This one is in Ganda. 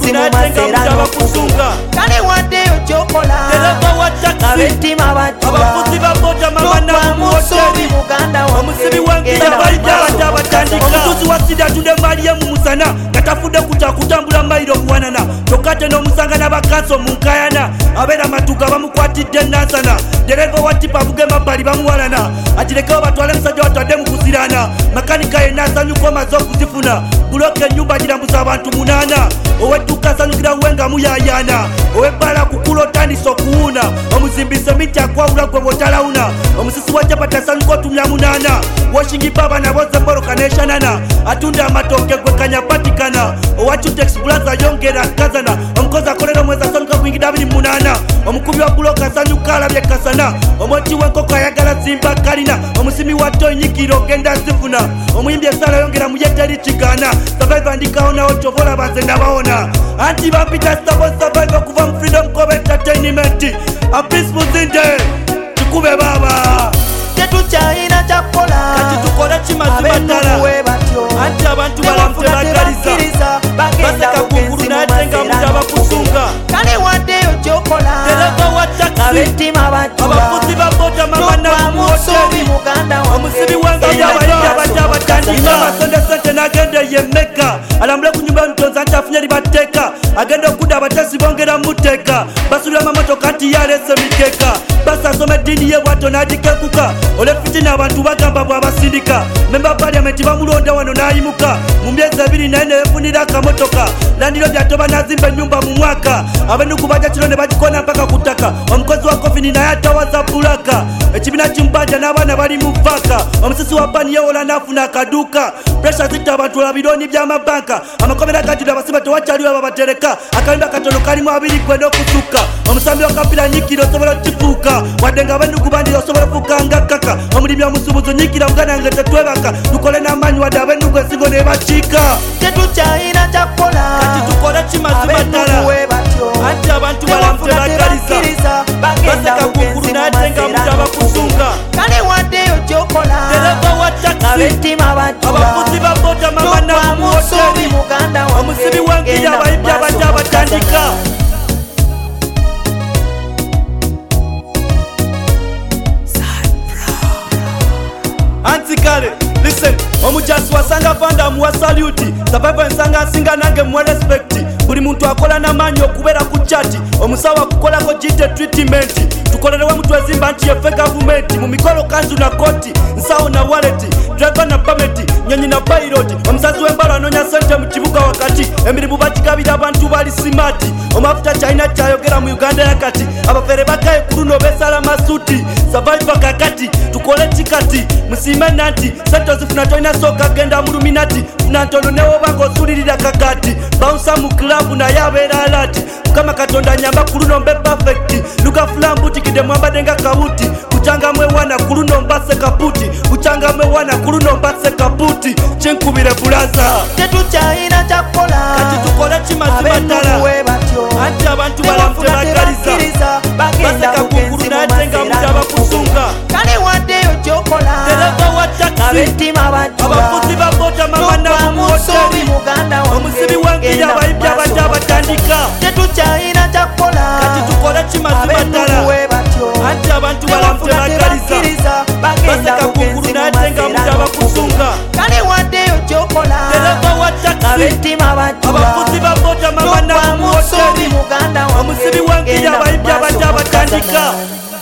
omugenzi mu masera n'okusunga kale waddeyo kyokola ab'ettima batula abafuzi ba boda mama n'omusuubi muganda omusibi w'engira balijja batandika omutuzi wa sida atunde emaali ye mu musana nga tafudde kutambula mayiro kuwanana kyokka ate n'omusanga n'abakanso mu nkayana abeera matuga bamukwatidde nansana dereva wa tipa avuga emabbali bamuwalana agirekewo batwale musajja watwadde mu kuzirana makanika yenna asanyuka omaze okuzifuna buloka ennyumba girambuza abantu 8 ow'edduuka asanyukira we nga muyayana ow'ebbala kukula otandisa okuwuuna omuzimbi semiti akwawula gwe bw'otalawuna omusisi wa japati asanyuka otumya 8 woshingipa abana boze mboroka n'eshanana atunda amatooke gwe kanyapatikana owa chutex blaza yongera kazana omukozi akolera omwezi asanyuka kuyingira 28 omukubi wa buloka asanyuka alabye kasana omwoti w'enkoko ayagala zimba kalina omusimi wa toyi nyikiro genda zifuna omuyimbi esala yongera muyeteri kigana survive ndikawo nawo kyovola banze ndabawona anti bampita stabo survive okuva mu freedom cob entertainment a peaceful zinde kikube baba tetukyalina kyakukola kati tukole kimazima ddala anti abantu balamutebagaliza baseka kungulu naye nga mutaba kusunga kale waddeyo kyokola dereva wa taxi ab'ettima batula abafuzi ba boda mama n'omusuubi muganda omusibi w'engira balijja batandika amasonde sente n'agenda yemmeka alambule ku nyumba y'omutonzi anti afunye libateeka agenda okudda abatesi bongera muteeka basulira amamotoka nti yalese mikeeka basasoma eddiini ye bwato n'agikekuka olefitina abantu bagamba bw'abasindika memba paliamenti bamulonda wano n'ayimuka mu myezi 2 naye neyefunira akamotoka landiro lyatoba n'azimba ennyumba mu mwaka abenugu bajja kiro ne bagikona mpaka ku ttaka omukozi wa kofini naye atawaza bulaka ekibiina kimubanja n'abaana bali mu vaka omusisi wa pani yewola n'afuna akaduuka presha zitta abantu olabironi by'amabanka amakomera gajjudde abasiba tewakyaliwo ababatereka akalimba katono kalimu 2 kwenda okusukka omusambi wakapira nyikiro osobola okifuuka wadde nga abenugu bandira osobola ofuuka nga kkaka omulimi omusubuzi nyikira muganda nga tetwebaka tukole n'amaanyi wadde abenugu ensigo ne bakiika tetukyalina kyakukola kati tukole kimazima ddala anti abantu balamutebagaliza baseka kungulu naye nga mutaba kusunga kale waddeyo kyokola dereva wa taxi ab'ettima batula abafuzi ba boda mama n'omusuubi muganda omusibi w'engira balijja batandika anti kale listen omujasi wasanga fanda muwa saluti survival ensanga asinga nange muwa respect buli muntu akola n'amaanyi okubeera ku chati omusawo akukolako gite treatment tukolerewa mutwe ezimba nti yefe gavumenti mu mikolo kanzu na koti nsawo na waleti driver na pameti nyonyi na pilot omusazi w'embalo anoonya sente mu kibuga wakati emirimu bagigabira abantu bali simati omafuta kyalina kyayogera mu uganda yakati abafere bagaye ku luno besala masuti survival kakati tukole kikati musime nanti sente ozifuna tolina sooka genda mu luminati funa ntono newoba ng'osuulirira kakati bawunsa mu kilabu naye abeera alati mukama katonda nyamba ku luno mbe perfect lugafula mbutikidde mwambadde nga kawuti kucanga mwewana ku luno mbase kaputi kucanga mwewana ku luno mbase kaputi kinkubire bulaza tetukyalina kyakukola kati tukole kimazima ddala anti abantu balamutebagaliza baseka kungulu naye nga mutaba kusunga kale waddeyo kyokola dereva wa taxi ab'ettima batula abafuzi ba boda mama n'omusuubi muganda omusibi w'engira balijja batandika tetukyalina kyakukola kati tukole kimazima ddala anti abantu balamutebagaliza baseka kungulu naye nga mutaba kusunga kale waddeyo kyokola dereva wa taxi ab'ettima batula abafuzi ba boda mama n'omusuubi muganda omusibi w'engira balijja batandika